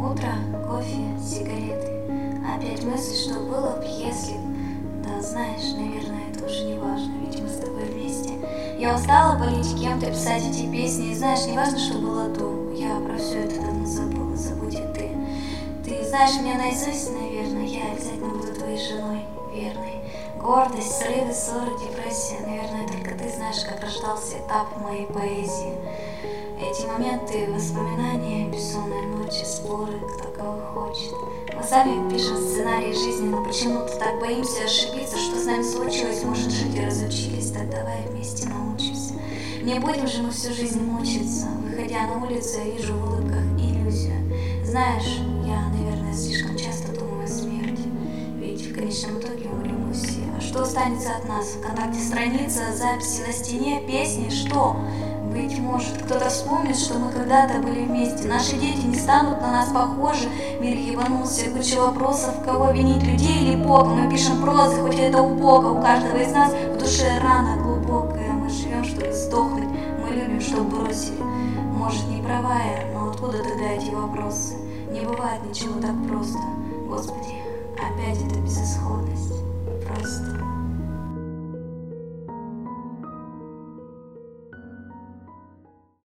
Утро, кофе, сигареты. Опять мысль, что было б, если б. Да знаешь, наверное, это уже не важно, ведь мы с тобой вместе. Я устала болеть кем-то, писать эти песни. И знаешь, не важно, что было до. Я про все это давно забыла, забудь и ты. Ты знаешь меня наизусть, наверное. Я обязательно буду твоей женой, верной. Гордость, срывы, ссоры, депрессия. Наверное, только ты знаешь, как рождался этап моей поэзии. Эти моменты, воспоминания, бессонные ночи, споры, кто кого хочет. Мы сами пишем сценарий жизни, но почему-то так боимся ошибиться, что с нами случилось, может, жить и разучились, так давай вместе научимся. Не будем же мы всю жизнь мучиться, выходя на улицу, я вижу в улыбках иллюзию. Знаешь, я, наверное, слишком часто думаю о смерти, ведь в конечном итоге умрем мы все. А что останется от нас? ВКонтакте страница, записи на стене, песни, что? Быть может, кто-то вспомнит, что мы когда-то были вместе. Наши дети не станут на нас похожи. Мир ебанулся, куча вопросов. Кого винить, людей или Бога? Мы пишем прозы, хоть это убого. У каждого из нас в душе рана глубокая. Мы живем, чтобы сдохнуть. Мы любим, чтобы бросили. Может, не права я, но откуда тогда эти вопросы? Не бывает ничего так просто. Господи, опять эта безысходность. Просто...